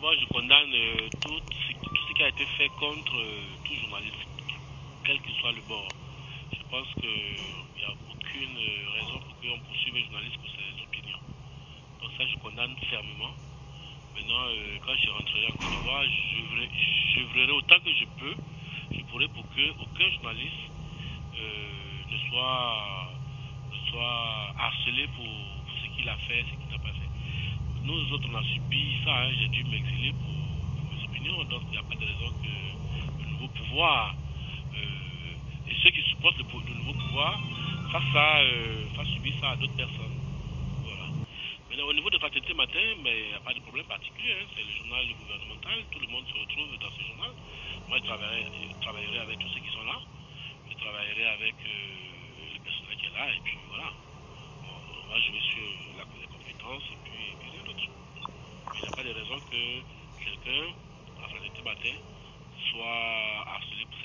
D'abord, je condamne tout ce qui a été fait contre tout journaliste, quel que soit le bord. Je pense qu'il n'y a aucune raison pour qu'on poursuive un journaliste pour ses opinions. Donc ça, je condamne fermement. Maintenant, quand je rentrerai en Côte d'Ivoire, j'œuvrerai autant que je peux. Je pourrai pour qu'aucun journaliste ne soit harcelé pour ce qu'il a fait, ce qu'il n'a pas fait. Nous autres, on a subi ça. Hein. J'ai dû m'exiler pour mes opinions. Donc, il n'y a pas de raison que le nouveau pouvoir et ceux qui supportent le nouveau pouvoir fassent subir ça à d'autres personnes. Voilà. Maintenant, au niveau de Fraternité Matin, il n'y a pas de problème particulier. Hein. C'est le journal gouvernemental. Tout le monde se retrouve dans ce journal. Moi, je travaillerai avec tous ceux qui sont là. Je travaillerai avec le personnel qui est là. Et puis voilà. On va jouer sur les compétences et puis rien d'autre. Mais il n'y a pas de raison que quelqu'un, à Fraternité Matin, soit harcelé pour